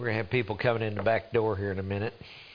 We're going to have people coming in the back door here in a minute.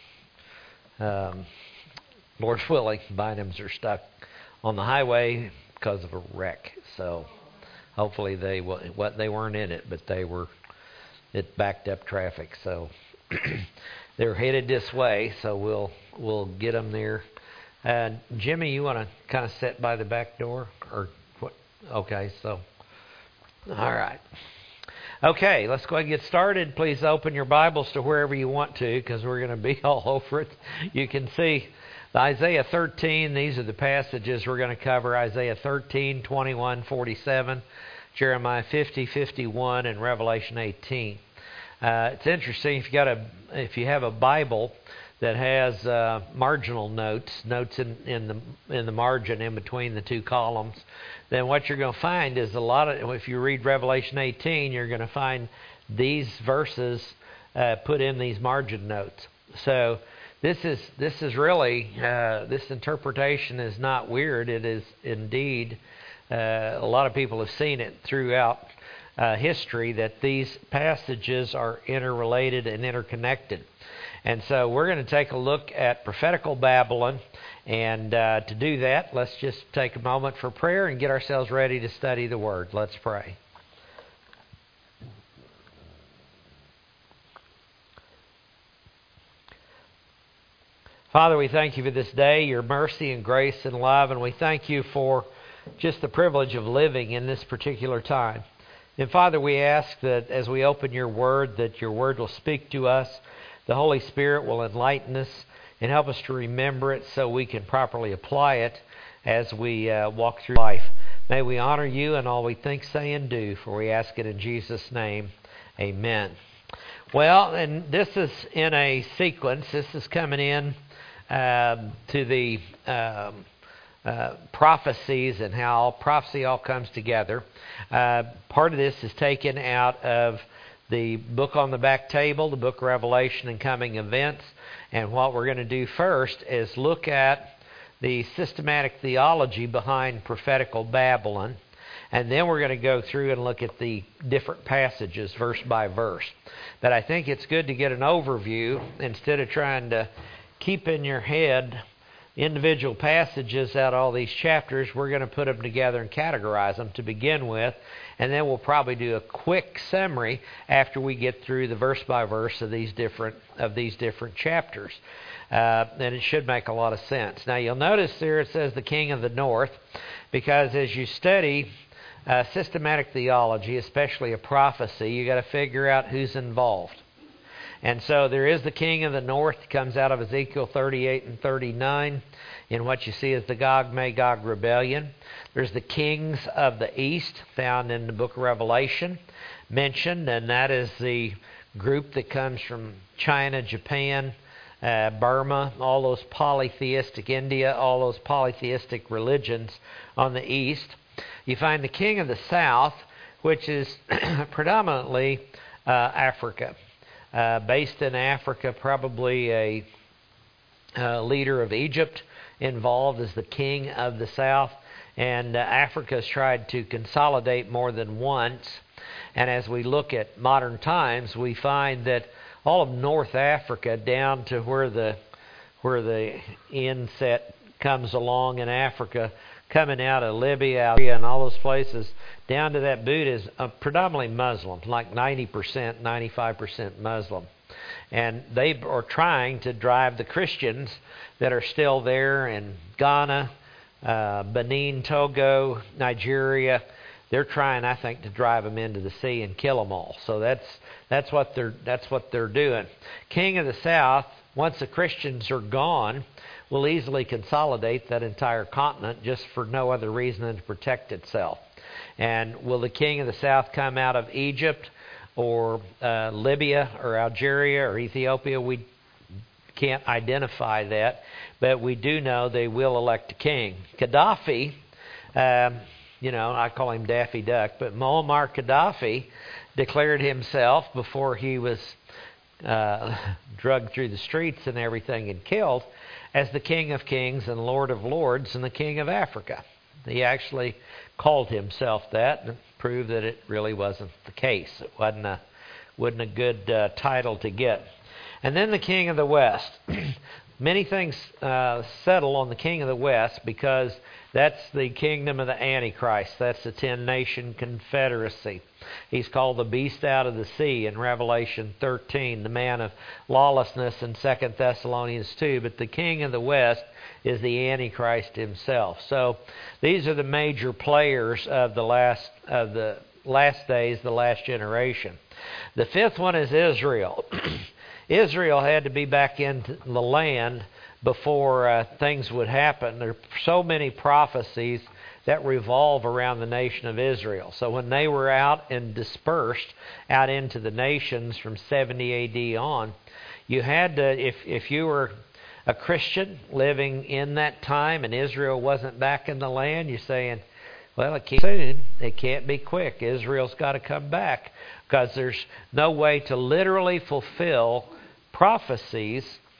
Lord willing, Bynums are stuck on the highway because of a wreck. So hopefully they weren't in it, but it backed up traffic. So they're headed this way. So we'll get them there. Jimmy, you want to kind of sit by the back door or what? Okay, so all right. Okay, let's go ahead and get started. Please open your Bibles to wherever you want to, because we're going to be all over it. You can see Isaiah 13. These are the passages we're going to cover. Isaiah 13, 21, 47, Jeremiah 50, 51, and Revelation 18. It's interesting if you have a Bible that has marginal notes in the margin in between the two columns, then what you're going to find is if you read Revelation 18, you're going to find these verses put in these margin notes. So this is really, this interpretation is not weird. It is indeed, a lot of people have seen it throughout history that these passages are interrelated and interconnected. And so we're going to take a look at prophetical Babylon. And to do that, let's just take a moment for prayer and get ourselves ready to study the Word. Let's pray. Father, we thank you for this day, your mercy and grace and love, and we thank you for just the privilege of living in this particular time. And Father, we ask that as we open your Word, that your Word will speak to us. The Holy Spirit will enlighten us and help us to remember it so we can properly apply it as we walk through life. May we honor you in all we think, say, and do, for we ask it in Jesus' name. Amen. Well, and this is in a sequence. This is coming in to the prophecies and how prophecy all comes together. Part of this is taken out of the book on the back table, the book of Revelation and Coming Events. And what we're going to do first is look at the systematic theology behind prophetical Babylon. And then we're going to go through and look at the different passages verse by verse. But I think it's good to get an overview instead of trying to keep in your head individual passages out of all these chapters. We're going to put them together and categorize them to begin with. And then we'll probably do a quick summary after we get through the verse by verse of these different chapters. And it should make a lot of sense. Now you'll notice there it says the king of the north, because as you study systematic theology, especially a prophecy, you got to figure out who's involved. And so there is the king of the north, comes out of Ezekiel 38 and 39. In what you see is the Gog-Magog rebellion. There's the kings of the east, found in the book of Revelation, mentioned, and that is the group that comes from China, Japan, Burma, all those polytheistic, India, all those polytheistic religions on the east. You find the king of the south, which is predominantly Africa. Based in Africa, probably a leader of Egypt involved as the king of the south. And Africa has tried to consolidate more than once. And as we look at modern times, we find that all of North Africa down to where the inset comes along in Africa, coming out of Libya and all those places, down to that boot is predominantly Muslim, like 90%, 95% Muslim. And they are trying to drive the Christians that are still there in Ghana, Benin, Togo, Nigeria. They're trying, I think, to drive them into the sea and kill them all. So that's what they're doing. King of the South, once the Christians are gone, will easily consolidate that entire continent just for no other reason than to protect itself. And will the king of the south come out of Egypt or Libya or Algeria or Ethiopia? We can't identify that, but we do know they will elect a king. Gaddafi, I call him Daffy Duck, but Muammar Gaddafi declared himself before he was drugged through the streets and everything and killed as the King of Kings and Lord of Lords and the King of Africa. He actually called himself that and proved that it really wasn't the case. It wasn't Wasn't a good title to get. And then the king of the west. Many things settle on the king of the west because that's the kingdom of the Antichrist. That's the 10-nation confederacy. He's called the beast out of the sea in Revelation 13, the man of lawlessness in 2 Thessalonians 2. But the king of the west is the Antichrist himself. So these are the major players of the last days, the last generation. The fifth one is Israel. Israel had to be back in the land before things would happen. There are so many prophecies that revolve around the nation of Israel. So when they were out and dispersed out into the nations from 70 A.D. on, you had to, if you were a Christian living in that time and Israel wasn't back in the land, you're saying, well, it can't be soon. It can't be quick. Israel's got to come back because there's no way to literally fulfill prophecies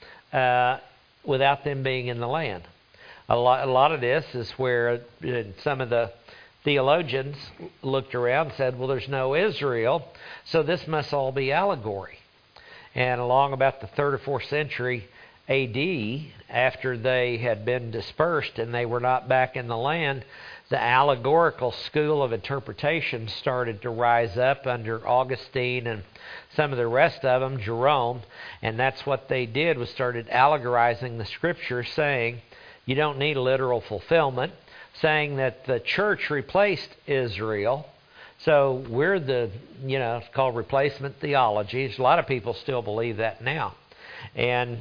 without them being in the land. A lot of this is where some of the theologians looked around and said, well, there's no Israel, so this must all be allegory. And along about the 3rd or 4th century A.D., after they had been dispersed and they were not back in the land, the allegorical school of interpretation started to rise up under Augustine and some of the rest of them, Jerome, and that's what they did, was started allegorizing the Scripture, saying you don't need a literal fulfillment, saying that the church replaced Israel. So we're it's called replacement theology. A lot of people still believe that now. And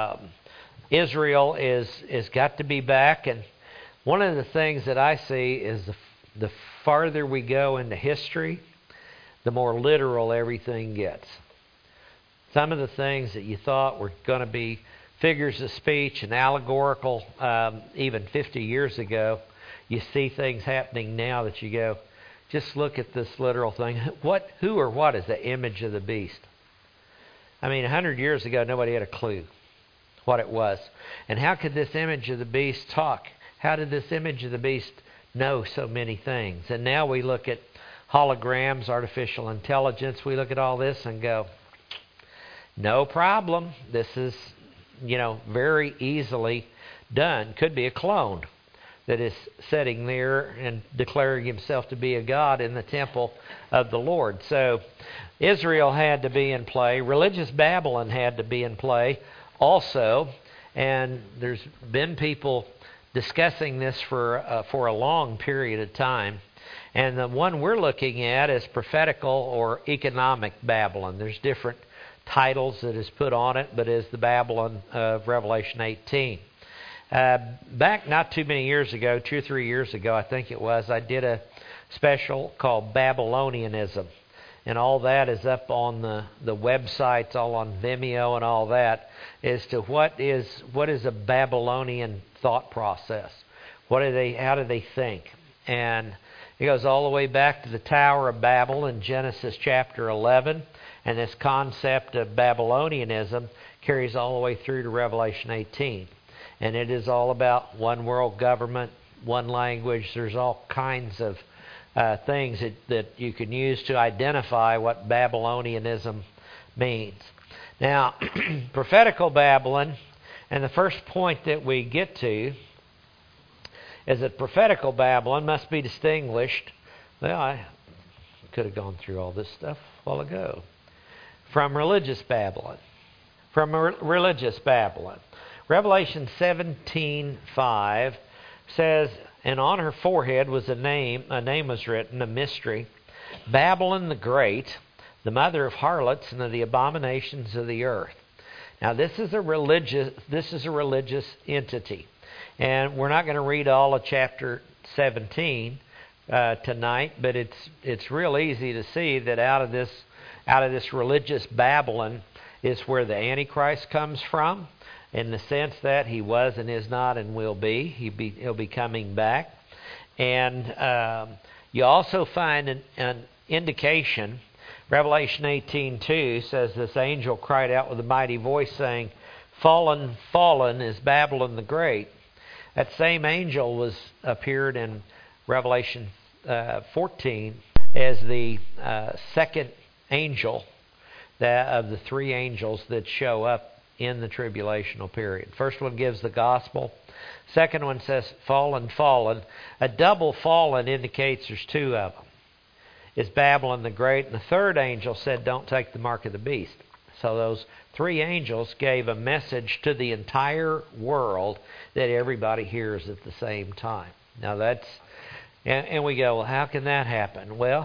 Israel is got to be back. And one of the things that I see is the farther we go into history, the more literal everything gets. Some of the things that you thought were going to be figures of speech and allegorical even 50 years ago, you see things happening now that you go, just look at this literal thing. Who or what is the image of the beast? I mean, 100 years ago, nobody had a clue what it was. And how could this image of the beast talk? How did this image of the beast know so many things? And now we look at holograms, artificial intelligence. We look at all this and go, no problem. This is, very easily done. Could be a clone that is sitting there and declaring himself to be a god in the temple of the Lord. So Israel had to be in play. Religious Babylon had to be in play also. And there's been people discussing this for a long period of time. And the one we're looking at is prophetical or economic Babylon. There's different titles that is put on it, but is the Babylon of Revelation 18. Back not too many years ago, 2 or 3 years ago, I think it was, I did a special called Babylonianism. And all that is up on the websites, all on Vimeo and all that, as to what is a Babylonian thought process. How do they think? And it goes all the way back to the Tower of Babel in Genesis chapter 11. And this concept of Babylonianism carries all the way through to Revelation 18. And it is all about one world government, one language. There's all kinds of things that you can use to identify what Babylonianism means. Now, prophetical Babylon, and the first point that we get to is that prophetical Babylon must be distinguished. Well, I could have gone through all this stuff a while ago. From religious Babylon. Religious Babylon. Revelation 17:5 says, and on her forehead was a name was written, a mystery, Babylon the Great, the mother of harlots and of the abominations of the earth. Now this is a religious entity. And we're not going to read all of chapter 17 tonight, but it's real easy to see that out of this religious Babylon is where the Antichrist comes from, in the sense that he was and is not and will be. He'll be coming back. And you also find an indication. Revelation 18:2 says, this angel cried out with a mighty voice, saying, Fallen, fallen is Babylon the Great. That same angel appeared in Revelation 14 as the second angel of the three angels that show up in the tribulational period. First one gives the gospel. Second one says fallen, fallen. A double fallen indicates there's two of them. It's Babylon the Great. And the third angel said, don't take the mark of the beast. So those three angels gave a message to the entire world that everybody hears at the same time. Now that's, and we go, well, how can that happen? Well,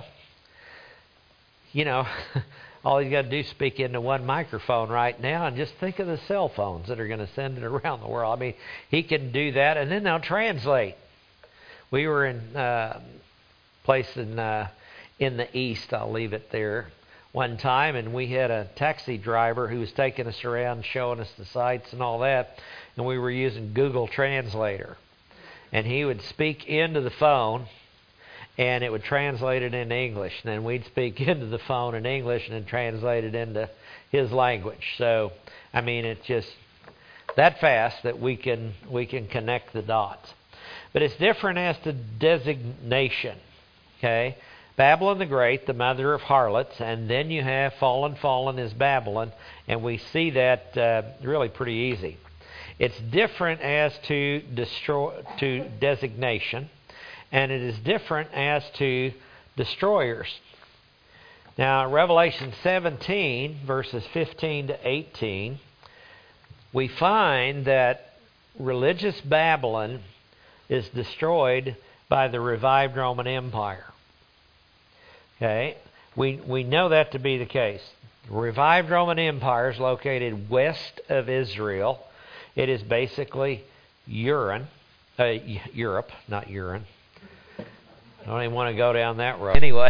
all you got to do is speak into one microphone right now, and just think of the cell phones that are going to send it around the world. I mean, he can do that, and then they'll translate. We were in a place in the east, I'll leave it there, one time, and we had a taxi driver who was taking us around, showing us the sights and all that, and we were using Google Translator. And he would speak into the phone, and it would translate it into English. And then we'd speak into the phone in English and then translate it into his language. So, I mean, it's just that fast that we can connect the dots. But it's different as to designation. Okay? Babylon the Great, the mother of harlots, and then you have fallen, fallen is Babylon, and we see that really pretty easy. It's different as to designation, and it is different as to destroyers. Now, Revelation 17, verses 15 to 18, we find that religious Babylon is destroyed by the revived Roman Empire. Okay, we know that to be the case. The revived Roman Empire is located west of Israel. It is basically Europe, not urine. I don't even want to go down that road. Anyway,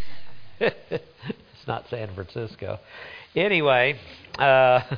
it's not San Francisco. Anyway, and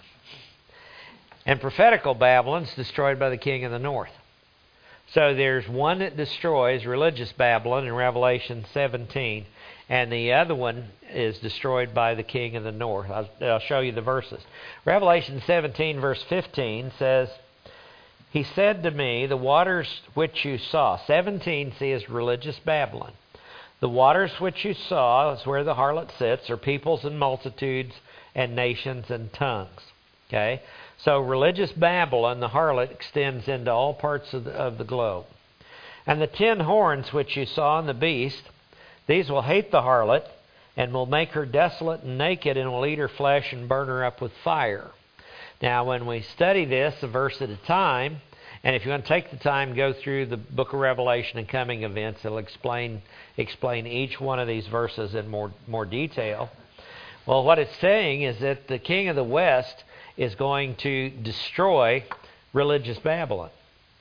prophetical Babylon's destroyed by the king of the north. So there's one that destroys religious Babylon in Revelation 17, and the other one is destroyed by the king of the north. I'll show you the verses. Revelation 17, verse 15 says, he said to me, the waters which you saw, 17 is religious Babylon. The waters which you saw is where the harlot sits, are peoples and multitudes and nations and tongues. Okay? So religious Babylon, the harlot, extends into all parts of the globe. And the 10 horns which you saw in the beast, these will hate the harlot, and will make her desolate and naked, and will eat her flesh and burn her up with fire. Now, when we study this a verse at a time, and if you want to take the time, go through the book of Revelation and coming events, it'll explain each one of these verses in more detail. Well, what it's saying is that the king of the west is going to destroy religious Babylon.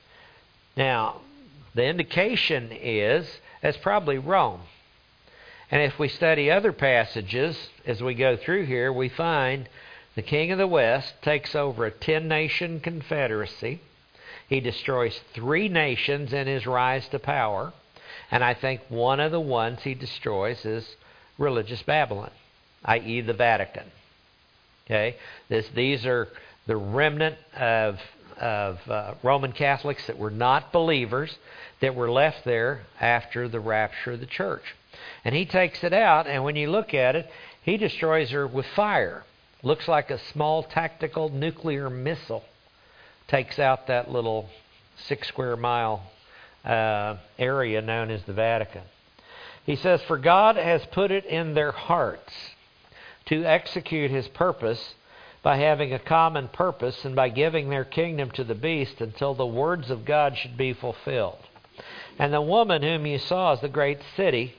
Now, the indication is that's probably Rome. And if we study other passages as we go through here, we find the king of the west takes over a 10-nation confederacy. He destroys 3 nations in his rise to power. And I think one of the ones he destroys is religious Babylon, i.e. the Vatican. Okay, these are the remnant of Roman Catholics that were not believers that were left there after the rapture of the church. And he takes it out, and when you look at it, he destroys her with fire. Looks like a small tactical nuclear missile. Takes out that little 6 square mile area known as the Vatican. He says, for God has put it in their hearts to execute his purpose by having a common purpose and by giving their kingdom to the beast until the words of God should be fulfilled. And the woman whom you saw is the great city,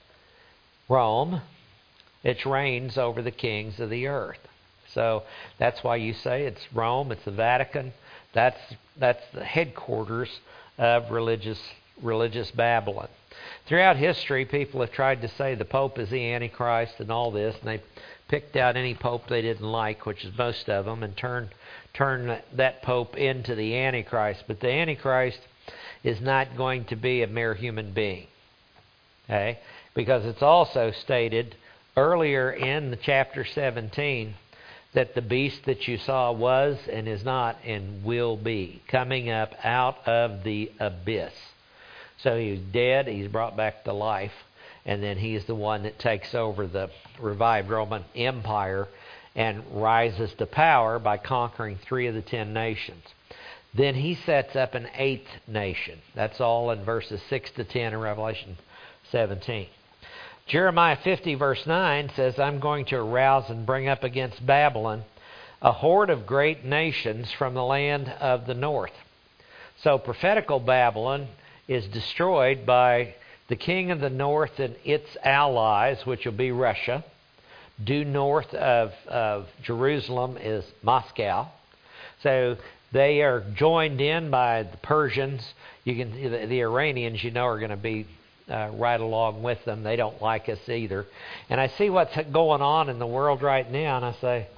Rome. It reigns over the kings of the earth. So that's why you say it's Rome, it's the Vatican. That's the headquarters of religious Babylon. Throughout history, people have tried to say the Pope is the Antichrist and all this, and they picked out any pope they didn't like, which is most of them, and turned that pope into the Antichrist. But the Antichrist is not going to be a mere human being. Okay? Because it's also stated earlier in the chapter 17 that the beast that you saw was and is not and will be coming up out of the abyss. So he was dead, he's brought back to life. and then he is the one that takes over the revived Roman Empire and rises to power by conquering 3 of the 10 nations. Then he sets up an 8th nation. That's all in verses 6 to 10 in Revelation 17. Jeremiah 50 verse 9 says, I'm going to arouse and bring up against Babylon a horde of great nations from the land of the north. So prophetical Babylon is destroyed by the king of the north and its allies, which will be Russia. Due north of Jerusalem is Moscow. So they are joined in by the Persians. The Iranians, are going to be right along with them. They don't like us either. And I see what's going on in the world right now, and I say,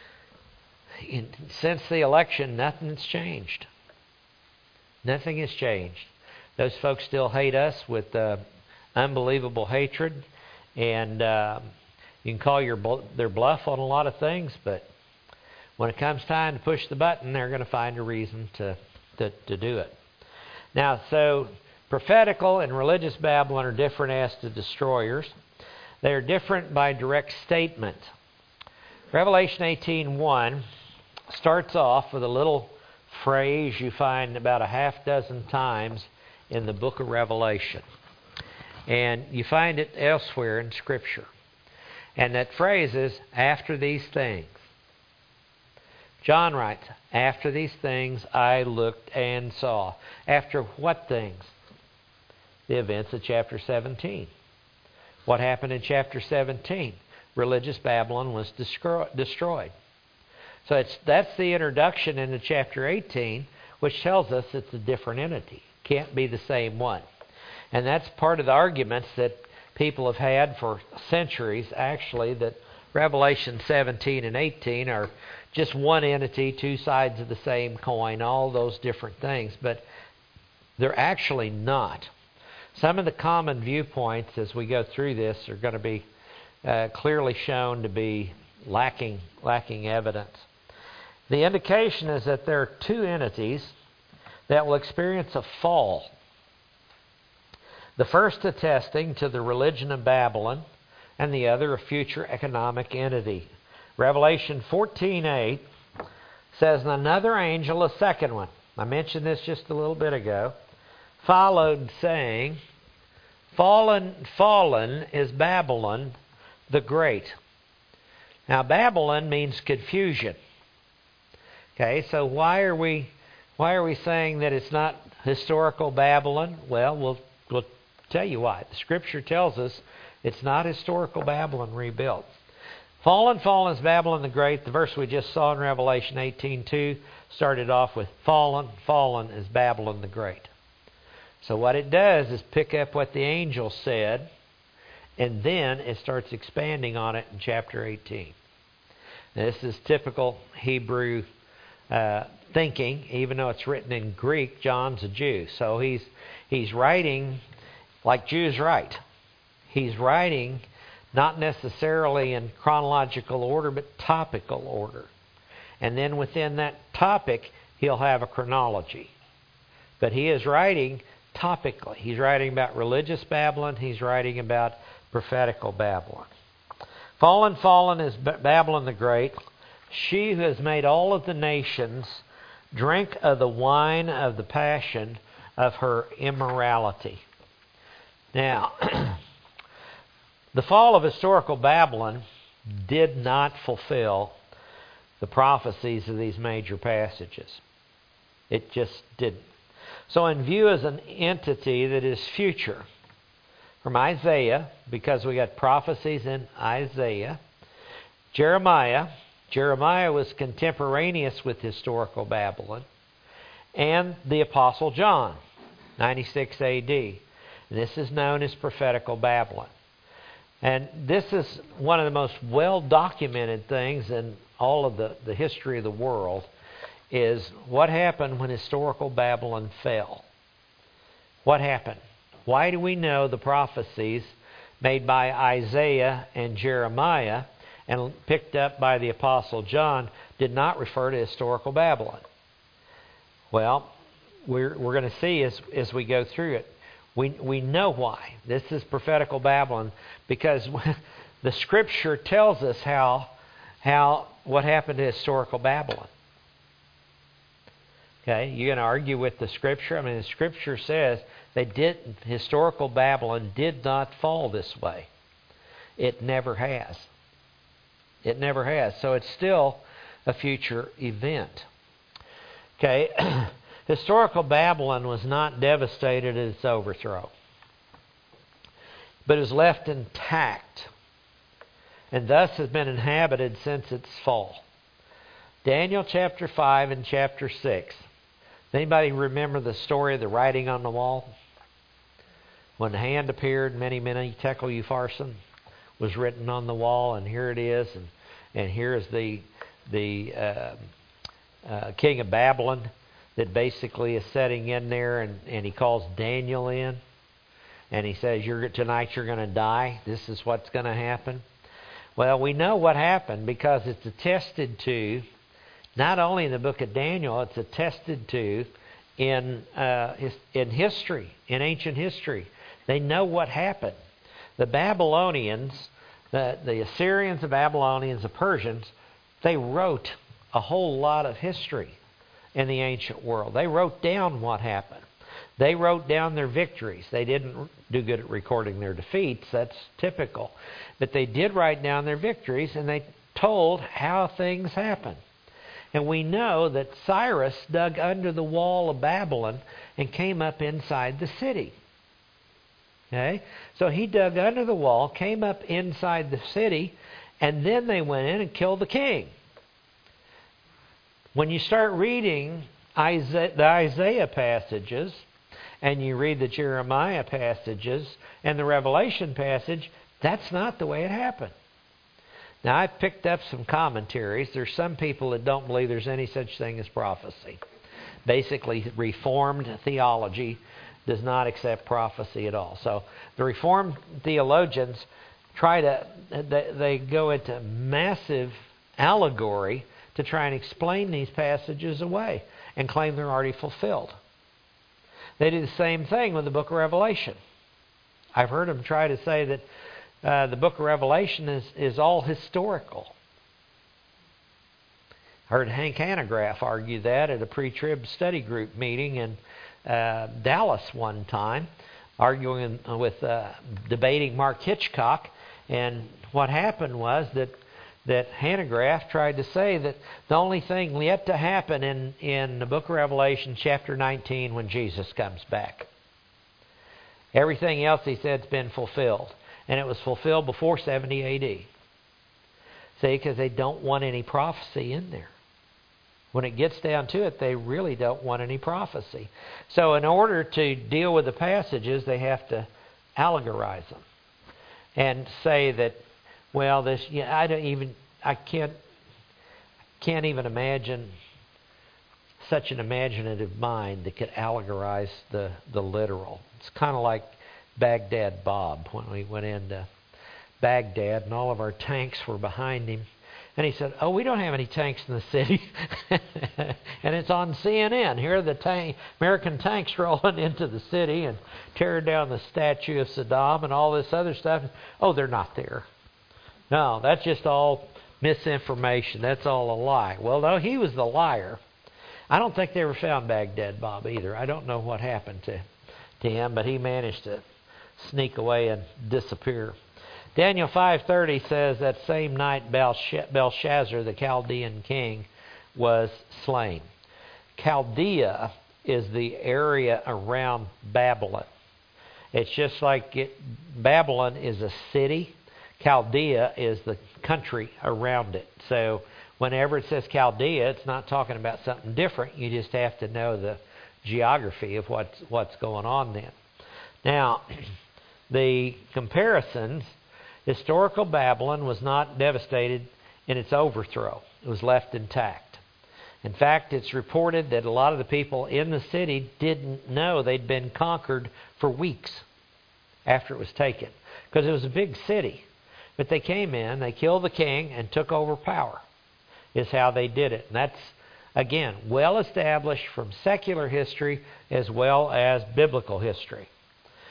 since the election, nothing's changed. Nothing has changed. Those folks still hate us with unbelievable hatred, and you can call their bluff on a lot of things, but when it comes time to push the button, they're going to find a reason to do it. Now, so prophetical and religious Babylon are different as to destroyers. They are different by direct statement. Revelation 18:1 starts off with a little phrase you find about a half dozen times in the book of Revelation. And you find it elsewhere in Scripture. And that phrase is, after these things. John writes, after these things I looked and saw. After what things? The events of chapter 17. What happened in chapter 17? Religious Babylon was destroyed. So that's the introduction into chapter 18, which tells us it's a different entity. Can't be the same one. And that's part of the arguments that people have had for centuries, actually, that Revelation 17 and 18 are just one entity, two sides of the same coin, all those different things. But they're actually not. Some of the common viewpoints as we go through this are going to be clearly shown to be lacking evidence. The indication is that there are two entities that will experience a fall. The first attesting to the religion of Babylon, and the other a future economic entity. Revelation 14:8 says, and another angel, a second one, I mentioned this just a little bit ago, followed saying, Fallen is Babylon the Great. Now Babylon means confusion. Okay, so why are we saying that it's not historical Babylon? Well, we'll tell you why. The Scripture tells us it's not historical Babylon rebuilt. Fallen is Babylon the Great. The verse we just saw in Revelation 18:2 started off with fallen is Babylon the Great. So what it does is pick up what the angel said, and then it starts expanding on it in chapter 18. Now, this is typical Hebrew thinking. Even though it's written in Greek, John's a Jew. So he's writing like Jews write. He's writing not necessarily in chronological order, but topical order. And then within that topic, he'll have a chronology. But he is writing topically. He's writing about religious Babylon. He's writing about prophetical Babylon. Fallen is Babylon the Great. She who has made all of the nations drink of the wine of the passion of her immorality. Now, the fall of historical Babylon did not fulfill the prophecies of these major passages. It just didn't. So in view as an entity that is future, from Isaiah, because we got prophecies in Isaiah, Jeremiah was contemporaneous with historical Babylon, and the Apostle John, 96 A.D. This is known as prophetical Babylon. And this is one of the most well-documented things in all of the history of the world, is what happened when historical Babylon fell. What happened? Why do we know the prophecies made by Isaiah and Jeremiah and picked up by the Apostle John did not refer to historical Babylon? Well, we're going to see as we go through it. We know why. This is prophetical Babylon because the Scripture tells us what happened to historical Babylon. Okay, you're going to argue with the Scripture? I mean, the Scripture says historical Babylon did not fall this way. It never has. It never has. So it's still a future event. Okay, historical Babylon was not devastated at its overthrow, but is left intact, and thus has been inhabited since its fall. Daniel chapter 5 and chapter 6. Anybody remember the story of the writing on the wall? When the hand appeared, many tekel upharsin, was written on the wall, and here it is, and here is the king of Babylon that basically is sitting in there, and he calls Daniel in, and he says, tonight you're going to die. This is what's going to happen. Well, we know what happened because it's attested to, not only in the book of Daniel, it's attested to in history, in ancient history. They know what happened. The Babylonians, the Assyrians, the Babylonians, the Persians, they wrote a whole lot of history in the ancient world. They wrote down what happened. They wrote down their victories. They didn't do good at recording their defeats. That's typical. But they did write down their victories, and they told how things happened. And we know that Cyrus dug under the wall of Babylon and came up inside the city. Okay? So he dug under the wall, came up inside the city, and then they went in and killed the king. When you start reading the Isaiah passages, and you read the Jeremiah passages and the Revelation passage, that's not the way it happened. Now, I've picked up some commentaries. There's some people that don't believe there's any such thing as prophecy. Basically, Reformed theology does not accept prophecy at all. So the Reformed theologians they go into massive allegory to try and explain these passages away and claim they're already fulfilled. They do the same thing with the book of Revelation. I've heard them try to say that the book of Revelation is all historical. I heard Hank Hanegraaff argue that at a pre-trib study group meeting in Dallas one time, arguing debating Mark Hitchcock. And what happened was that Hanegraaff tried to say that the only thing yet to happen in the book of Revelation, chapter 19, when Jesus comes back. Everything else, he said, has been fulfilled. And it was fulfilled before 70 A.D. See, because they don't want any prophecy in there. When it gets down to it, they really don't want any prophecy. So in order to deal with the passages, they have to allegorize them. And say that, well, I can't even imagine such an imaginative mind that could allegorize the literal. It's kind of like Baghdad Bob when we went into Baghdad and all of our tanks were behind him. And he said, "Oh, we don't have any tanks in the city." And it's on CNN. Here are the American tanks rolling into the city and tearing down the statue of Saddam and all this other stuff. Oh, they're not there. No, that's just all misinformation. That's all a lie. Well, no, he was the liar. I don't think they ever found Baghdad Bob either. I don't know what happened to him, but he managed to sneak away and disappear. Daniel 5:30 says that same night Belshazzar, the Chaldean king, was slain. Chaldea is the area around Babylon. It's just like Babylon is a city. Chaldea is the country around it. So whenever it says Chaldea, it's not talking about something different. You just have to know the geography of what's going on then. Now, the comparisons, historical Babylon was not devastated in its overthrow. It was left intact. In fact, it's reported that a lot of the people in the city didn't know they'd been conquered for weeks after it was taken, because it was a big city. But they came in, they killed the king, and took over power, is how they did it. And that's, again, well established from secular history as well as biblical history.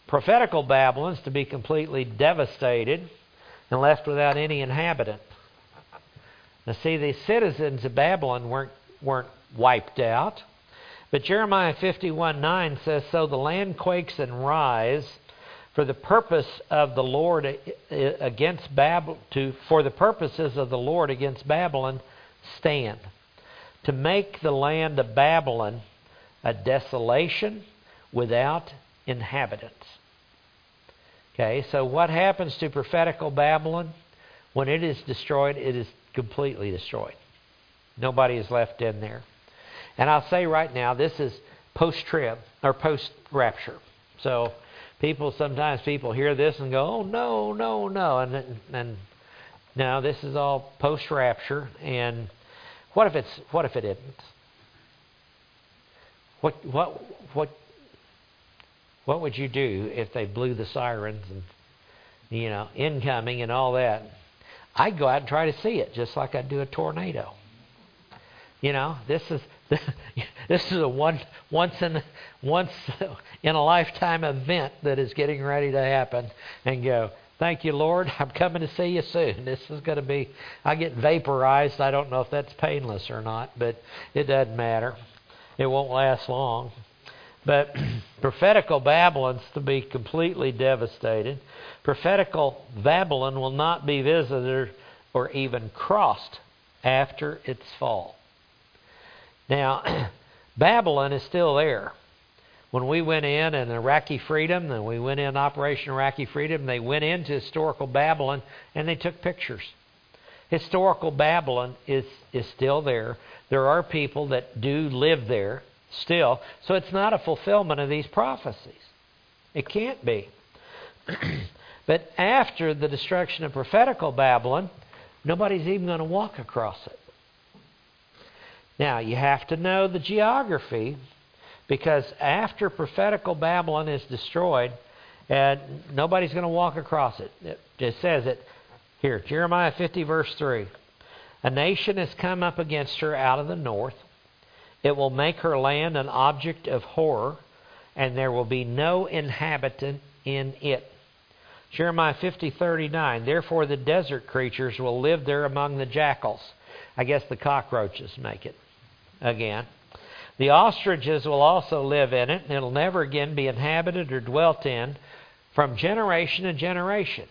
Prophetical Babylon is to be completely devastated and left without any inhabitant. Now see, the citizens of Babylon weren't wiped out. But Jeremiah 51:9 says, "So the land quakes and rise for the purpose of the Lord against Babylon, for the purposes of the Lord against Babylon stand, to make the land of Babylon a desolation without inhabitants." Okay, so what happens to prophetical Babylon? When it is destroyed, it is completely destroyed. Nobody is left in there. And I'll say right now, this is post-trib or post-rapture. So sometimes people hear this and go, "Oh no, no, no," and no, this is all post-rapture. And what if it isn't? What would you do if they blew the sirens and incoming and all that? I'd go out and try to see it, just like I'd do a tornado. This is a once in a lifetime event that is getting ready to happen. And go, "Thank you, Lord. I'm coming to see you soon." This is going to be. I get vaporized. I don't know if that's painless or not, but it doesn't matter. It won't last long. But prophetical Babylon's to be completely devastated. Prophetical Babylon will not be visited or even crossed after its fall. Now, Babylon is still there. When we went in Iraqi Freedom, and we went in Operation Iraqi Freedom, they went into historical Babylon and they took pictures. Historical Babylon is still there. There are people that do live there still. So it's not a fulfillment of these prophecies. It can't be. But after the destruction of prophetical Babylon, nobody's even going to walk across it. Now, you have to know the geography, because after prophetical Babylon is destroyed, nobody's going to walk across it. It says it here, Jeremiah 50, verse 3. "A nation has come up against her out of the north. It will make her land an object of horror, and there will be no inhabitant in it." Jeremiah 50:39. "Therefore the desert creatures will live there among the jackals." I guess the cockroaches make it again. "The ostriches will also live in it, and it will never again be inhabited or dwelt in from generation to generation."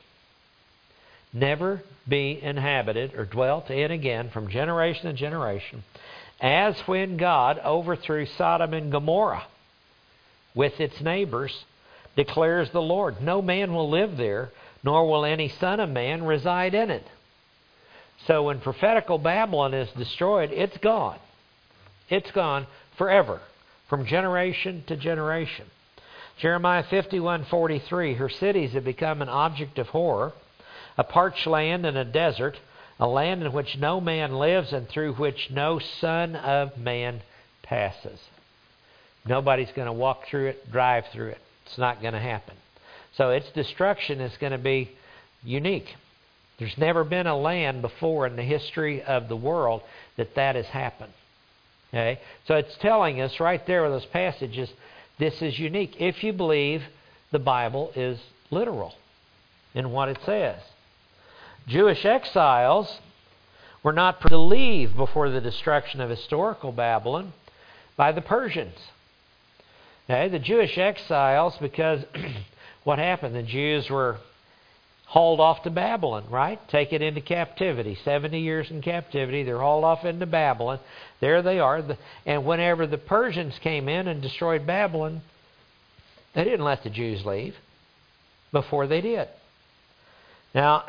Never be inhabited or dwelt in again from generation to generation. "As when God overthrew Sodom and Gomorrah with its neighbors, declares the Lord. No man will live there, nor will any son of man reside in it." So when prophetical Babylon is destroyed, it's gone. It's gone forever, from generation to generation. Jeremiah 51:43, "Her cities have become an object of horror, a parched land and a desert, a land in which no man lives and through which no son of man passes." Nobody's going to walk through it, drive through it. It's not going to happen. So its destruction is going to be unique. There's never been a land before in the history of the world that has happened. Okay? So it's telling us right there with those passages, this is unique. If you believe the Bible is literal in what it says. Jewish exiles were not to leave before the destruction of historical Babylon by the Persians. Okay? The Jewish exiles, because what happened? The Jews were hauled off to Babylon, right? Taken into captivity. 70 years in captivity. They're hauled off into Babylon. There they are. And whenever the Persians came in and destroyed Babylon, they didn't let the Jews leave before they did. Now,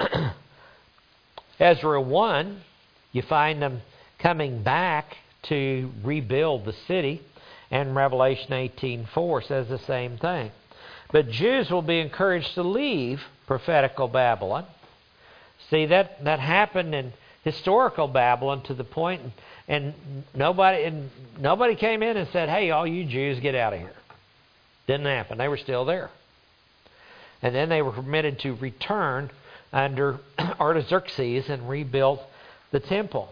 Ezra 1, you find them coming back to rebuild the city. And Revelation 18:4 says the same thing. But Jews will be encouraged to leave prophetical Babylon. See, that happened in historical Babylon to the point, and nobody came in and said, "Hey, all you Jews, get out of here." Didn't happen. They were still there. And then they were permitted to return under Artaxerxes and rebuild the temple.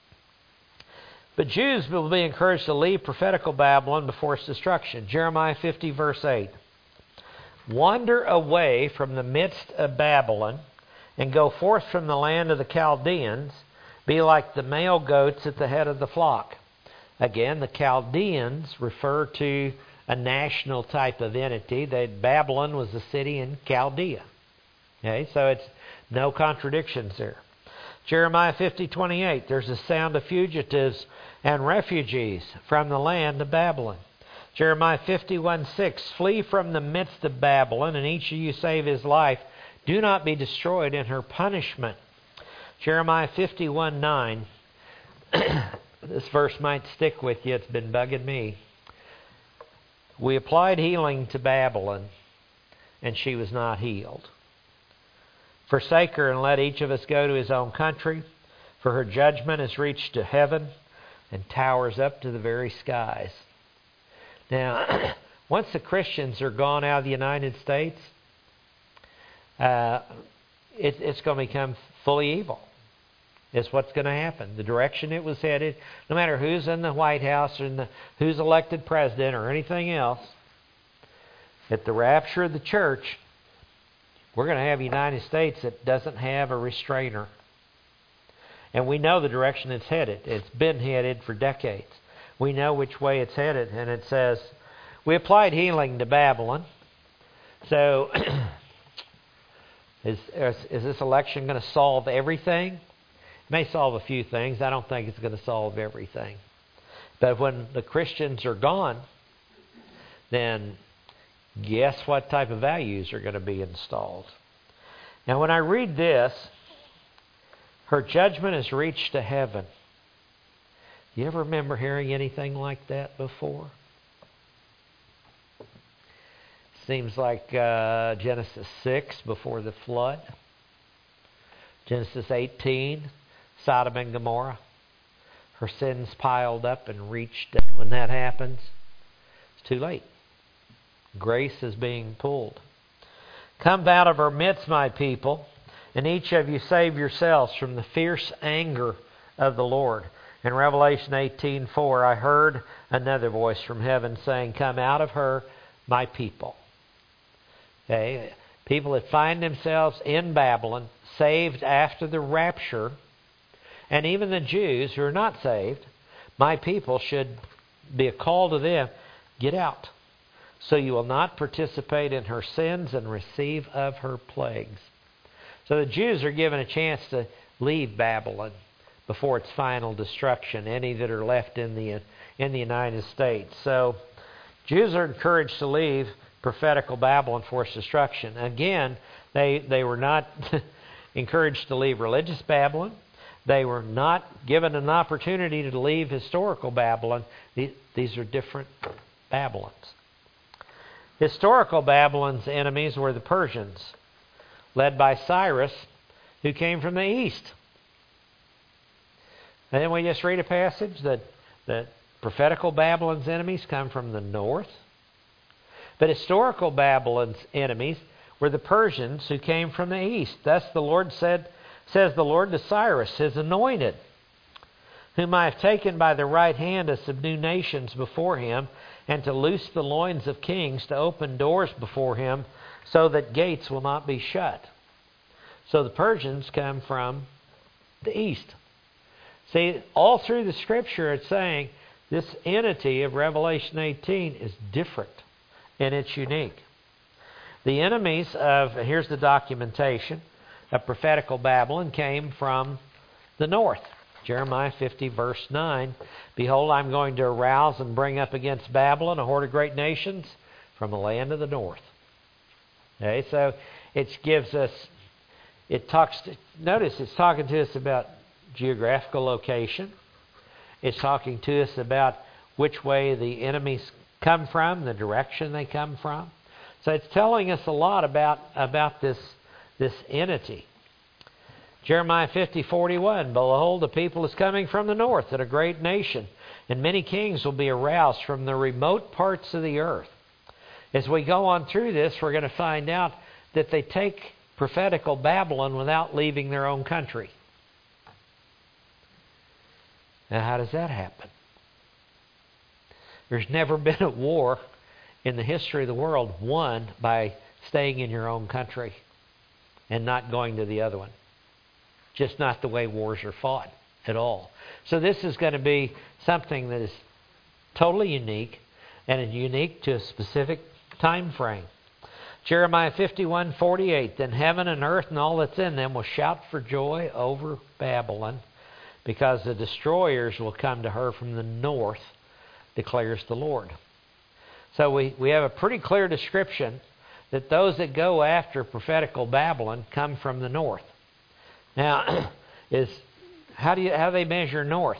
But Jews will be encouraged to leave prophetical Babylon before its destruction. Jeremiah 50, verse 8. wander away from the midst of Babylon, and go forth from the land of the Chaldeans, be like the male goats at the head of the flock. Again, the Chaldeans refer to a national type of entity. Babylon was a city in Chaldea. Okay, so it's no contradictions there. Jeremiah 50:28, there's a sound of fugitives and refugees from the land of Babylon. Jeremiah 51:6, flee from the midst of Babylon, and each of you save his life. Do not be destroyed in her punishment. Jeremiah 51:9, this verse might stick with you. It's been bugging me. We applied healing to Babylon, and she was not healed. Forsake her and let each of us go to his own country, for her judgment has reached to heaven and towers up to the very skies. Now, once the Christians are gone out of the United States, it's going to become fully evil. It's what's going to happen. The direction it was headed, no matter who's in the White House or who's elected president or anything else, at the rapture of the church, we're going to have a United States that doesn't have a restrainer. And we know the direction it's headed. It's been headed for decades. We know which way it's headed. And it says, we applied healing to Babylon. So, is this election going to solve everything? It may solve a few things. I don't think it's going to solve everything. But when the Christians are gone, then guess what type of values are going to be installed? Now, when I read this, her judgment has reached to heaven. You ever remember hearing anything like that before? Seems like Genesis 6 before the flood. Genesis 18, Sodom and Gomorrah. Her sins piled up and reached. When that happens, it's too late. Grace is being pulled. Come out of our midst, my people, and each of you save yourselves from the fierce anger of the Lord. In Revelation 18:4, I heard another voice from heaven saying, come out of her, my people. Okay, people that find themselves in Babylon, saved after the rapture, and even the Jews who are not saved, my people, should be a call to them, get out, so you will not participate in her sins and receive of her plagues. So the Jews are given a chance to leave Babylon before its final destruction, any that are left in the United States. So Jews are encouraged to leave prophetical Babylon for its destruction. Again, they were not encouraged to leave religious Babylon. They were not given an opportunity to leave historical Babylon. These are different Babylons. Historical Babylon's enemies were the Persians, led by Cyrus, who came from the east. And then we just read a passage that prophetical Babylon's enemies come from the north. But historical Babylon's enemies were the Persians who came from the east. Thus the Lord says the Lord to Cyrus, his anointed, whom I have taken by the right hand to subdue nations before him, and to loose the loins of kings, to open doors before him, so that gates will not be shut. So the Persians come from the east. See, all through the Scripture it's saying this entity of Revelation 18 is different and it's unique. The enemies of, here's the documentation, of prophetical Babylon came from the north. Jeremiah 50 verse 9, behold, I'm going to arouse and bring up against Babylon a horde of great nations from the land of the north. Okay, so it gives us, notice it's talking to us about geographical location. It's talking to us about which way the enemies come from, the direction they come from. So it's telling us a lot about this entity. Jeremiah 50:41, behold, the people is coming from the north, and a great nation, and many kings will be aroused from the remote parts of the earth. As we go on through this, we're going to find out that they take prophetical Babylon without leaving their own country. Now, how does that happen? There's never been a war in the history of the world won by staying in your own country and not going to the other one. Just not the way wars are fought at all. So this is going to be something that is totally unique, and is unique to a specific time frame. Jeremiah 51:48, then heaven and earth and all that's in them will shout for joy over Babylon, because the destroyers will come to her from the north, declares the Lord. So we have a pretty clear description that those that go after prophetical Babylon come from the north. Now, how do they measure north?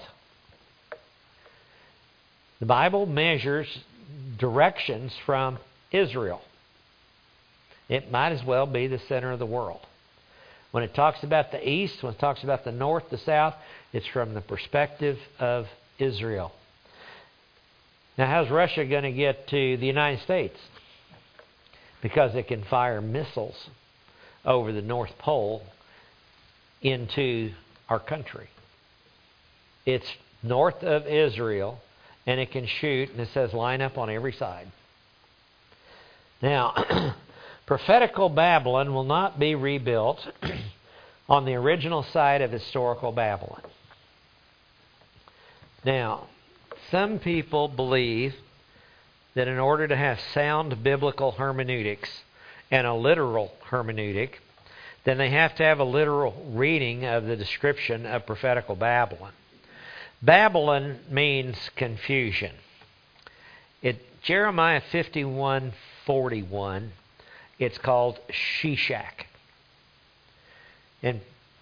The Bible measures directions from Israel. It might as well be the center of the world. When it talks about the east, when it talks about the north, the south, it's from the perspective of Israel. Now, how's Russia going to get to the United States? Because it can fire missiles over the North Pole into our country. It's north of Israel, and it can shoot, and it says line up on every side. Now, prophetical Babylon will not be rebuilt on the original site of historical Babylon. Now, some people believe that in order to have sound biblical hermeneutics and a literal hermeneutic, then they have to have a literal reading of the description of prophetical Babylon. Babylon means confusion. Jeremiah 51:41, it's called Shishak. And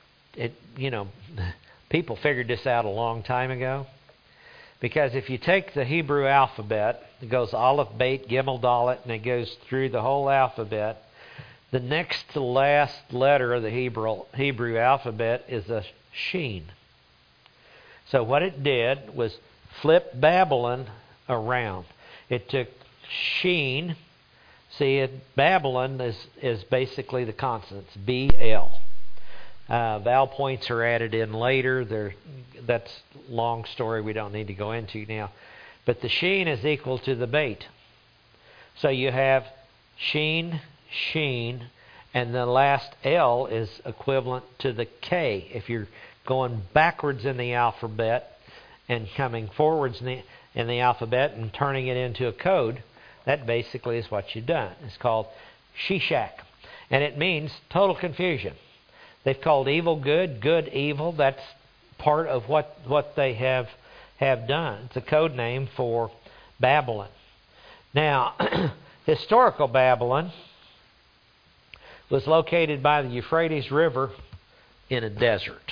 people figured this out a long time ago. Because if you take the Hebrew alphabet, it goes Aleph, Bet, Gimel, Dalet, and it goes through the whole alphabet. The next to last letter of the Hebrew alphabet is a Shin. So what it did was flip Babylon around. It took Shin. See, Babylon is basically the consonants, B-L. Vowel points are added in later. That's a long story we don't need to go into now. But the Shin is equal to the Bet. So you have Shin, and the last L is equivalent to the K. If you're going backwards in the alphabet and coming forwards in the alphabet and turning it into a code, that basically is what you've done. It's called Shishak. And it means total confusion. They've called evil good, good evil. That's part of what they have done. It's a code name for Babylon. Now, historical Babylon was located by the Euphrates River in a desert.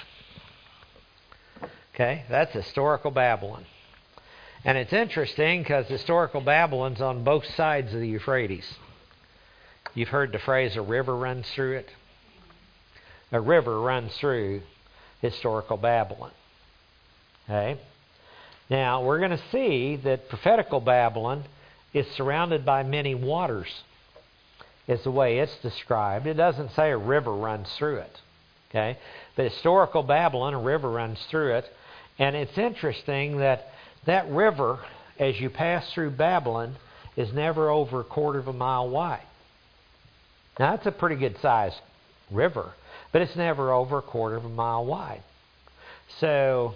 Okay, that's historical Babylon. And it's interesting because historical Babylon's on both sides of the Euphrates. You've heard the phrase, a river runs through it. A river runs through historical Babylon. Okay? Now, we're going to see that prophetical Babylon is surrounded by many waters, is the way it's described. It doesn't say a river runs through it. Okay? But historical Babylon, a river runs through it. And it's interesting that river, as you pass through Babylon, is never over a quarter of a mile wide. Now, that's a pretty good sized river, but it's never over a quarter of a mile wide. So,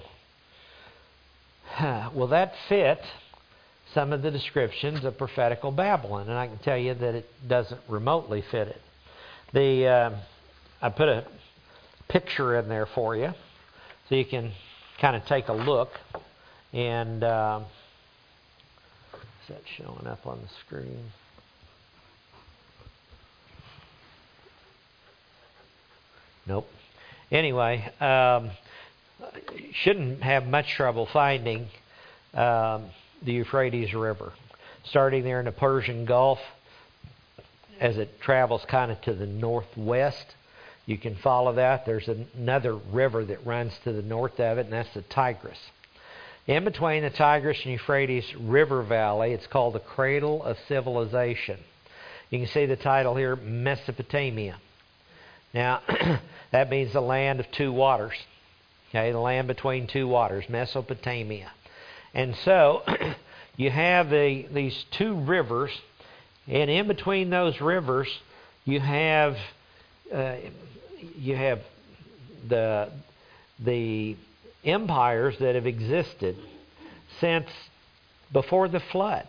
will that fit some of the descriptions of prophetical Babylon? And I can tell you that it doesn't remotely fit it. I put a picture in there for you so you can kind of take a look. And is that showing up on the screen? Nope. Anyway, shouldn't have much trouble finding the Euphrates River. Starting there in the Persian Gulf, as it travels kind of to the northwest, you can follow that. There's another river that runs to the north of it, and that's the Tigris. In between the Tigris and Euphrates River Valley, it's called the Cradle of Civilization. You can see the title here, Mesopotamia. Now, that means the land of two waters. Okay, the land between two waters, Mesopotamia. And so, you have these two rivers, and in between those rivers, you have the empires that have existed since before the flood.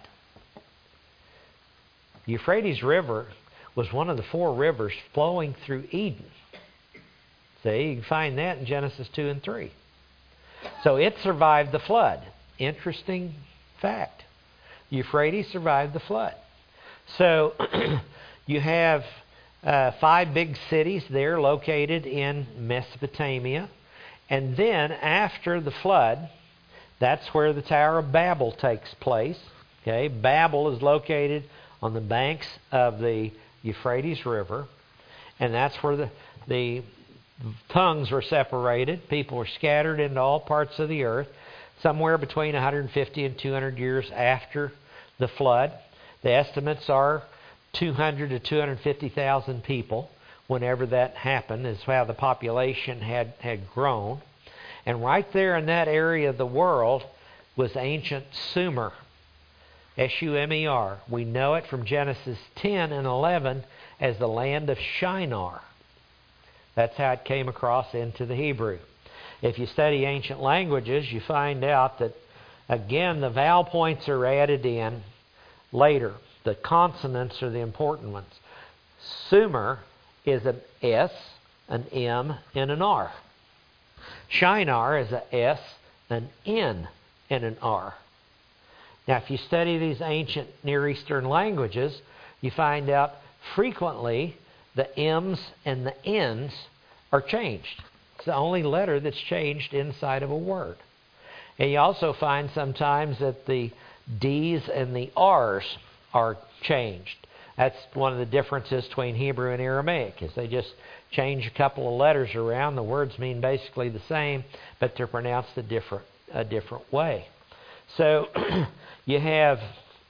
The Euphrates River was one of the 4 rivers flowing through Eden. See, you can find that in Genesis 2 and 3. So it survived the flood. Interesting fact. The Euphrates survived the flood. So you have 5 big cities there located in Mesopotamia. And then after the flood, that's where the Tower of Babel takes place. Okay, Babel is located on the banks of the Euphrates River. And that's where the tongues were separated. People were scattered into all parts of the earth, somewhere between 150 and 200 years after the flood. The estimates are 200 to 250,000 people whenever that happened, is how the population had grown. And right there in that area of the world was ancient Sumer, S-U-M-E-R. We know it from Genesis 10 and 11 as the land of Shinar. That's how it came across into the Hebrew. If you study ancient languages, you find out that, again, the vowel points are added in later. The consonants are the important ones. Sumer is an S, an M, and an R. Shinar is an S, an N, and an R. Now, if you study these ancient Near Eastern languages, you find out frequently the M's and the N's are changed. It's the only letter that's changed inside of a word. And you also find sometimes that the D's and the R's are changed. That's one of the differences between Hebrew and Aramaic, is they just change a couple of letters around. The words mean basically the same, but they're pronounced a different way. So you have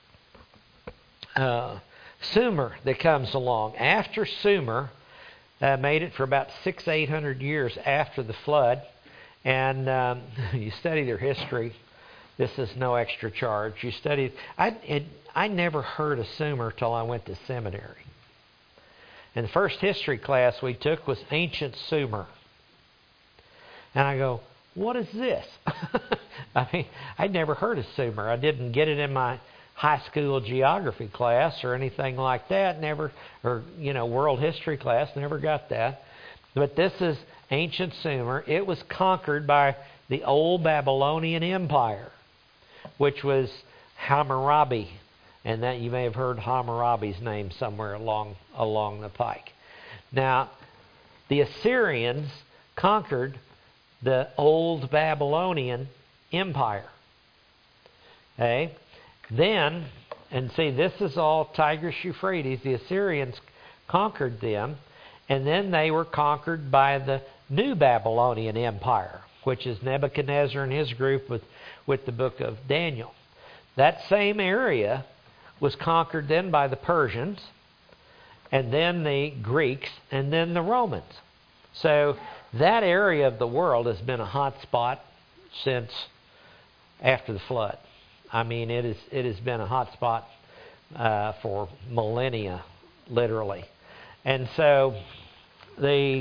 Sumer that comes along. After Sumer made it for about 600-800 years after the flood, and you study their history. This is no extra charge. You study. I never heard of Sumer till I went to seminary. And the first history class we took was Ancient Sumer. And I go, what is this? I mean, I'd never heard of Sumer. I didn't get it in my high school geography class or anything like that. Never, or world history class. Never got that. But this is Ancient Sumer. It was conquered by the old Babylonian Empire, which was Hammurabi. And that you may have heard Hammurabi's name somewhere along the pike. Now, the Assyrians conquered the old Babylonian Empire. Okay? Then, and see, this is all Tigris-Euphrates. The Assyrians conquered them, and then they were conquered by the new Babylonian Empire, which is Nebuchadnezzar and his group with the book of Daniel. That same area was conquered then by the Persians, and then the Greeks, and then the Romans. So that area of the world has been a hot spot since after the flood. I mean, it has been a hot spot for millennia, literally. And so the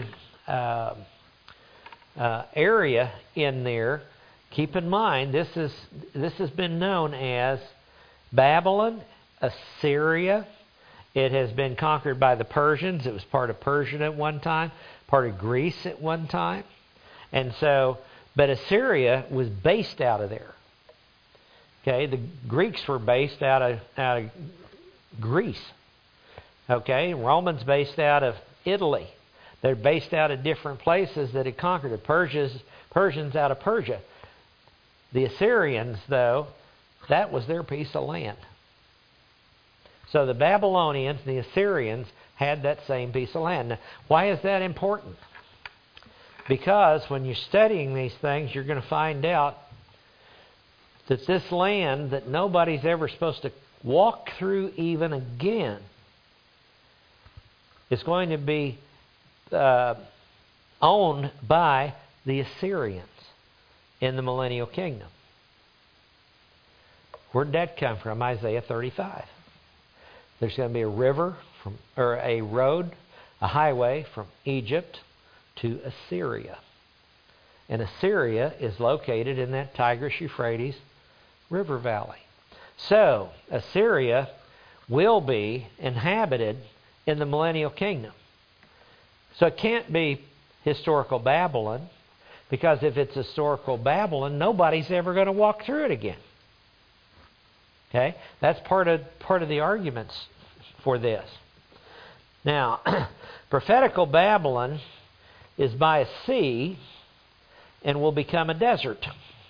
area in there, keep in mind, this has been known as Babylon, Assyria. It has been conquered by the Persians. It was part of Persia at one time, part of Greece at one time. And so, but Assyria was based out of there. Okay, the Greeks were based out of Greece. Okay, Romans based out of Italy. They're based out of different places that had conquered it. Persians out of Persia. The Assyrians, though, that was their piece of land. So the Babylonians and the Assyrians had that same piece of land. Now, why is that important? Because when you're studying these things, you're going to find out that this land that nobody's ever supposed to walk through even again is going to be owned by the Assyrians in the millennial kingdom. Where did that come from? Isaiah 35. There's going to be a river a highway from Egypt to Assyria. And Assyria is located in that Tigris-Euphrates river valley. So, Assyria will be inhabited in the millennial kingdom. So it can't be historical Babylon, because if it's historical Babylon, nobody's ever going to walk through it again. Okay? That's part of the arguments for this. Now, prophetical Babylon is by a sea and will become a desert.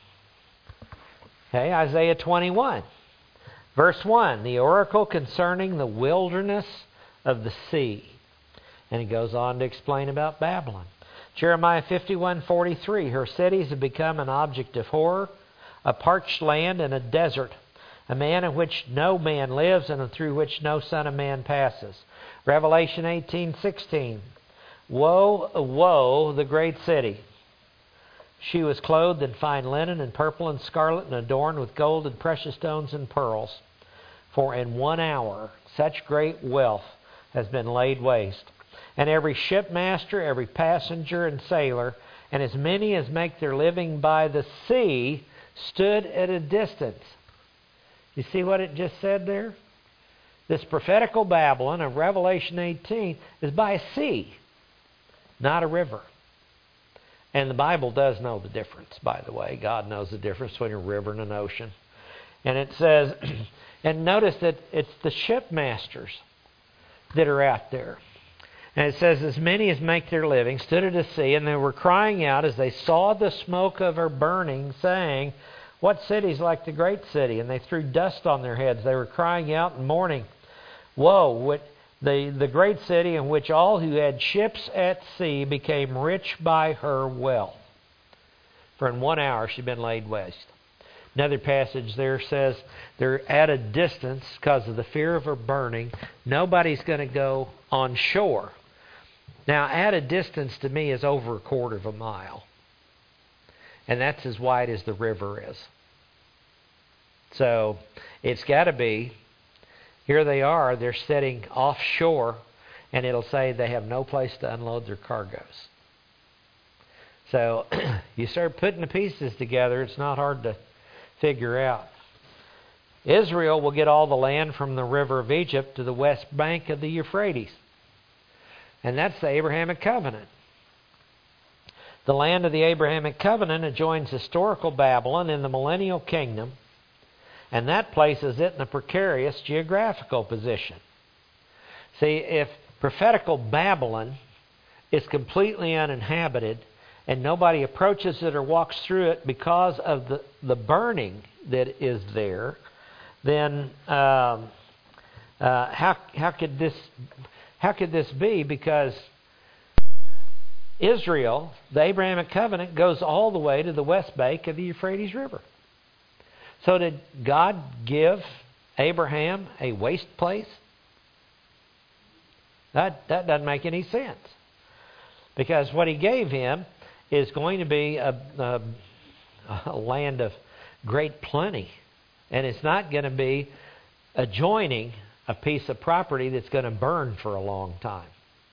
Okay, Isaiah 21. Verse 1, the oracle concerning the wilderness of the sea. And he goes on to explain about Babylon. Jeremiah 51:43, her cities have become an object of horror, a parched land and a desert, a man in which no man lives and through which no son of man passes. Revelation 18:16, woe, woe, the great city. She was clothed in fine linen and purple and scarlet and adorned with gold and precious stones and pearls. For in 1 hour such great wealth has been laid waste. And every shipmaster, every passenger and sailor, and as many as make their living by the sea, stood at a distance. You see what it just said there? This prophetical Babylon of Revelation 18 is by a sea, not a river. And the Bible does know the difference, by the way. God knows the difference between a river and an ocean. And it says, and notice that it's the shipmasters that are out there. And it says, as many as make their living stood at the sea, and they were crying out as they saw the smoke of her burning, saying, what city's like the great city? And they threw dust on their heads. They were crying out and mourning, woe, the great city in which all who had ships at sea became rich by her wealth. For in 1 hour she'd been laid waste. Another passage there says they're at a distance because of the fear of her burning. Nobody's going to go on shore. Now, at a distance to me is over 1/4 mile. And that's as wide as the river is. So, it's got to be, here they are, they're sitting offshore, and it'll say they have no place to unload their cargoes. So, you start putting the pieces together, it's not hard to figure out. Israel will get all the land from the river of Egypt to the west bank of the Euphrates. And that's the Abrahamic covenant. The land of the Abrahamic covenant adjoins historical Babylon in the millennial kingdom, and that places it in a precarious geographical position. See, if prophetical Babylon is completely uninhabited and nobody approaches it or walks through it because of the burning that is there, then how could this be? Because Israel, the Abrahamic covenant, goes all the way to the west bank of the Euphrates River. So did God give Abraham a waste place? That doesn't make any sense. Because what he gave him is going to be a land of great plenty. And it's not going to be adjoining a piece of property that's going to burn for a long time.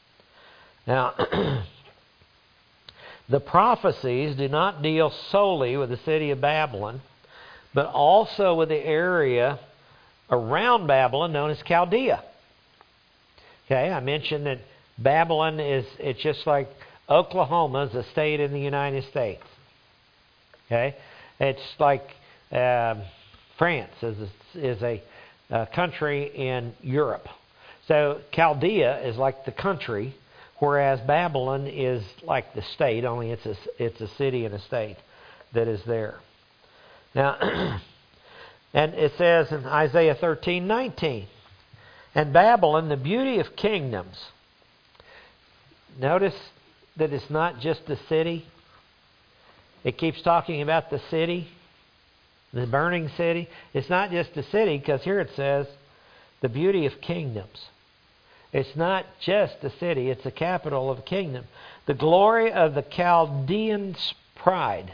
Now, the prophecies do not deal solely with the city of Babylon, but also with the area around Babylon known as Chaldea. Okay, I mentioned that Babylon it's just like Oklahoma is a state in the United States. Okay, it's like France is a country in Europe. So Chaldea is like the country, whereas Babylon is like the state, only it's a city and a state that is there. Now, and it says in Isaiah 13:19, and Babylon, the beauty of kingdoms. Notice that it's not just the city. It keeps talking about the city, the burning city. It's not just the city, because here it says the beauty of kingdoms. It's not just the city, it's the capital of a kingdom. The glory of the Chaldeans' pride.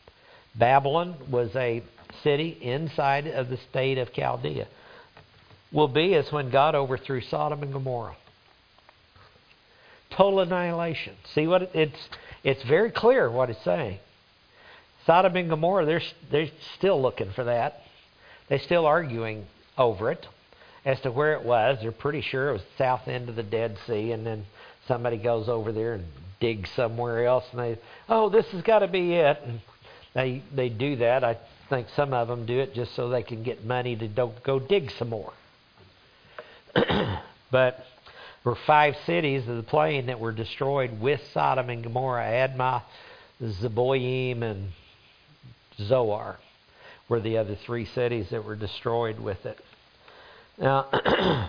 Babylon was a city inside of the state of Chaldea. will be as when God overthrew Sodom and Gomorrah. Total annihilation. See what it's very clear what it's saying. Sodom and Gomorrah, they're still looking for that. They're still arguing over it as to where it was. They're pretty sure it was the south end of the Dead Sea, and then somebody goes over there and digs somewhere else, and this has got to be it. And they do that. I think some of them do it just so they can get money to go dig some more. But there were 5 cities of the plain that were destroyed with Sodom and Gomorrah. Admah, Zeboim, and Zoar were the other 3 cities that were destroyed with it. Now,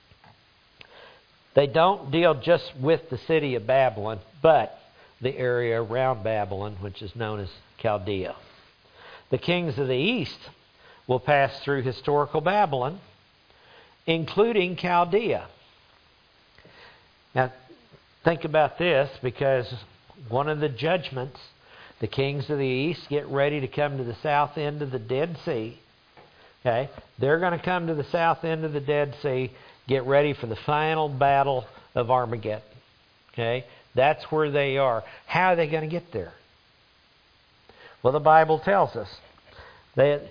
they don't deal just with the city of Babylon, but the area around Babylon, which is known as Chaldea. The kings of the east will pass through historical Babylon, including Chaldea. Now, think about this, because one of the judgments, the kings of the east get ready to come to the south end of the Dead Sea. Okay? They're going to come to the south end of the Dead Sea, get ready for the final battle of Armageddon. Okay? That's where they are. How are they going to get there? Well, the Bible tells us that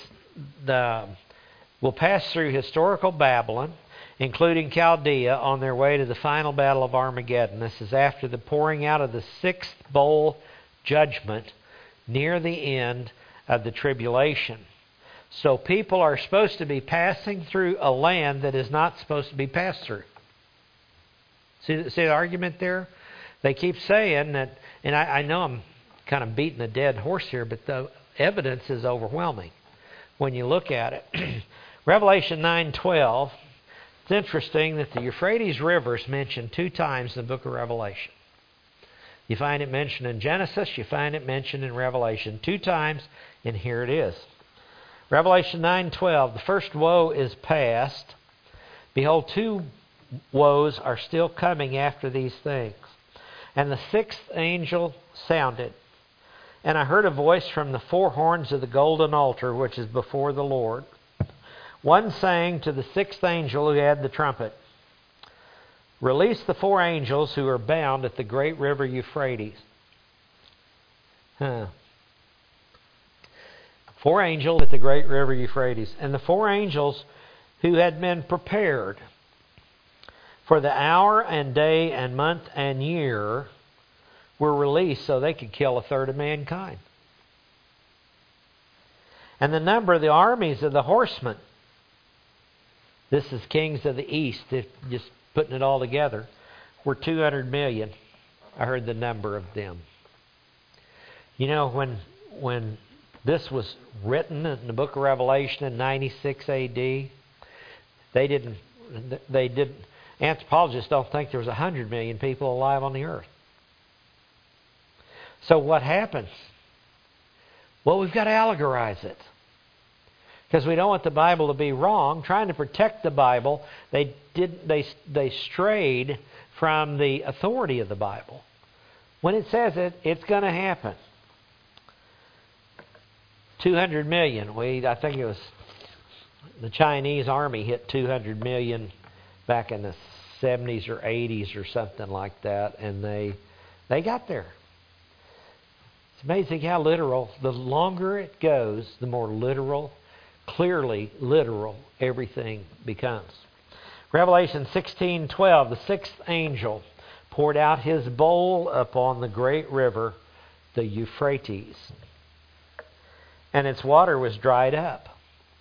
will pass through historical Babylon, including Chaldea, on their way to the final battle of Armageddon. This is after the pouring out of the 6th bowl judgment near the end of the tribulation. So people are supposed to be passing through a land that is not supposed to be passed through. See the argument there? They keep saying that, and I know I'm kind of beating a dead horse here, but the evidence is overwhelming when you look at it. Revelation 9:12. It's interesting that the Euphrates River is mentioned 2 times in the book of Revelation. You find it mentioned in Genesis, you find it mentioned in Revelation 2 times, and here it is. Revelation 9:12, the first woe is past. Behold, 2 woes are still coming after these things. And the 6th angel sounded, and I heard a voice from the 4 horns of the golden altar, which is before the Lord. One saying to the 6th angel who had the trumpet, release the 4 angels who are bound at the great river Euphrates. 4 angels at the great river Euphrates. And the 4 angels who had been prepared for the hour and day and month and year were released so they could kill 1/3 of mankind. And the number of the armies of the horsemen, this is kings of the east, just putting it all together, were 200 million. I heard the number of them. You know, when this was written in the book of Revelation in 96 AD, anthropologists don't think there was 100 million people alive on the earth. So what happens? Well, we've got to allegorize it. Because we don't want the Bible to be wrong. Trying to protect the Bible, they strayed from the authority of the Bible. When it says it, it's going to happen. 200 million. I think it was the Chinese army hit 200 million back in the 70s or 80s or something like that, and they got there. It's amazing how literal. The longer it goes, the more literal, clearly literal everything becomes. Revelation 16:12, the 6th angel poured out his bowl upon the great river, the Euphrates, and its water was dried up,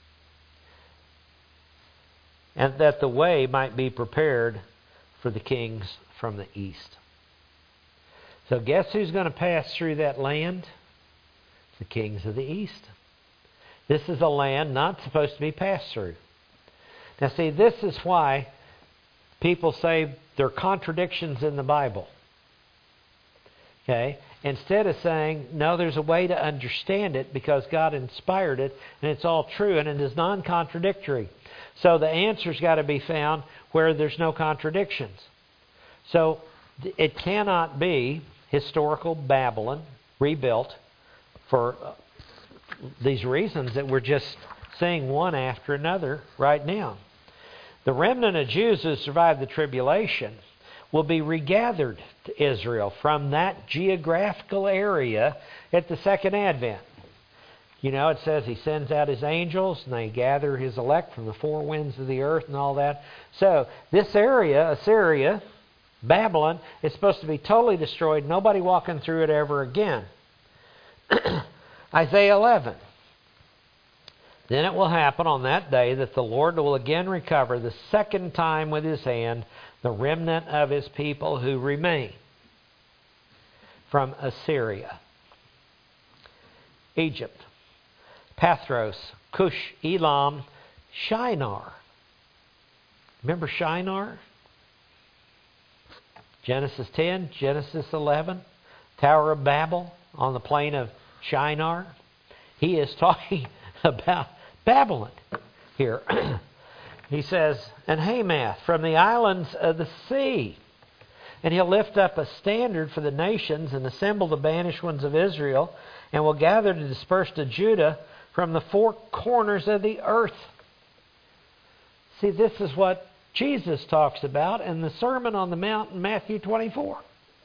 and that the way might be prepared for the kings from the east. So guess who's going to pass through that land? The kings of the east. This is a land not supposed to be passed through. Now see, this is why people say there are contradictions in the Bible. Okay? Instead of saying, no, there's a way to understand it because God inspired it and it's all true and it is non-contradictory. So the answer's got to be found where there's no contradictions. So it cannot be historical Babylon rebuilt for these reasons that we're just seeing one after another right now. The remnant of Jews who survived the tribulation will be regathered to Israel from that geographical area at the second advent. You know, it says He sends out His angels and they gather His elect from the four winds of the earth and all that. So this area, Assyria, Babylon, is supposed to be totally destroyed. Nobody walking through it ever again. Isaiah 11. Then it will happen on that day that the Lord will again recover the second time with His hand the remnant of His people who remain from Assyria. Egypt, Pathros, Cush, Elam, Shinar. Remember Shinar? Genesis 10, Genesis 11, Tower of Babel on the plain of Shinar. He is talking about Babylon here. He says, and Hamath from the islands of the sea. And He'll lift up a standard for the nations and assemble the banished ones of Israel, and will gather to disperse to Judah from the four corners of the earth. See, this is what Jesus talks about in the Sermon on the Mount in Matthew 24.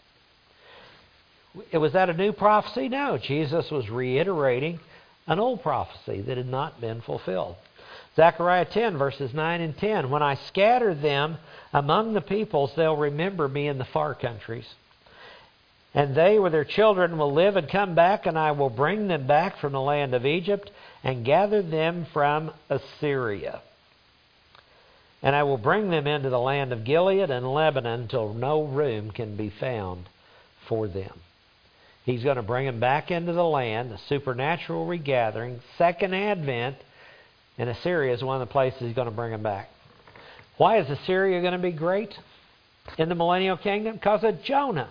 Was that a new prophecy? No. Jesus was reiterating an old prophecy that had not been fulfilled. Zechariah 10, verses 9 and 10. When I scatter them among the peoples, they'll remember me in the far countries. And they with their children will live and come back, and I will bring them back from the land of Egypt and gather them from Assyria. And I will bring them into the land of Gilead and Lebanon till no room can be found for them. He's going to bring them back into the land, a supernatural regathering, second advent, and Assyria is one of the places He's going to bring them back. Why is Assyria going to be great in the millennial kingdom? Because of Jonah.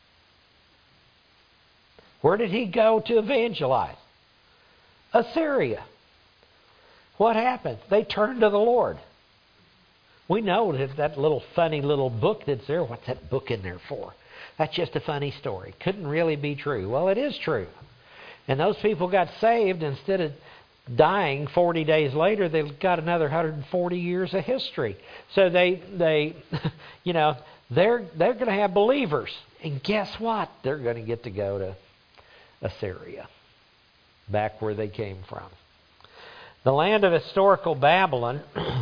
Where did he go to evangelize? Assyria. What happened? They turned to the Lord. We know that little funny little book that's there. What's that book in there for? That's just a funny story. Couldn't really be true. Well, it is true. And those people got saved. Instead of dying 40 days later, they got another 140 years of history. So they you know, they're going to have believers. And guess what? They're going to get to go to Assyria, back where they came from. The land of historical Babylon,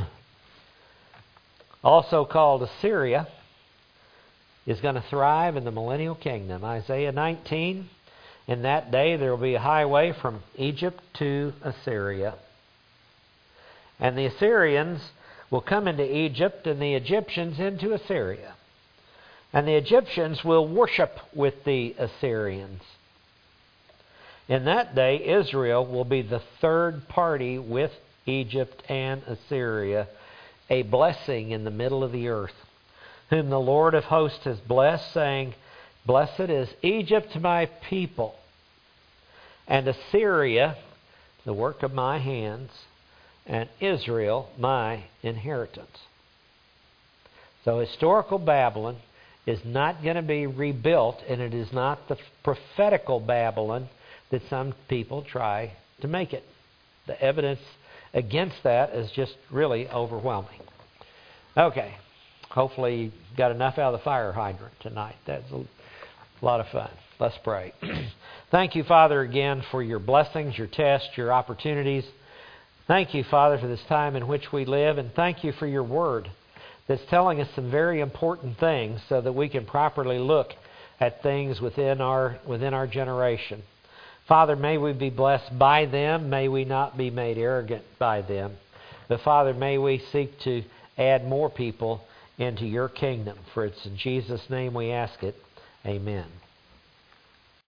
also called Assyria, is going to thrive in the millennial kingdom. Isaiah 19, in that day there will be a highway from Egypt to Assyria. And the Assyrians will come into Egypt and the Egyptians into Assyria. And the Egyptians will worship with the Assyrians. In that day, Israel will be the third party with Egypt and Assyria, a blessing in the middle of the earth, whom the Lord of hosts has blessed, saying, Blessed is Egypt, my people, and Assyria, the work of my hands, and Israel, my inheritance. So historical Babylon is not going to be rebuilt, and it is not the prophetical Babylon that some people try to make it. The evidence against that is just really overwhelming. Okay, hopefully you got enough out of the fire hydrant tonight. That's a lot of fun. Let's pray. Thank you, Father, again for your blessings, your tests, your opportunities. Thank you, Father, for this time in which we live, and thank you for your word that's telling us some very important things so that we can properly look at things within our generation. Father, may we be blessed by them. May we not be made arrogant by them. But Father, may we seek to add more people into your kingdom. For it's in Jesus' name we ask it. Amen.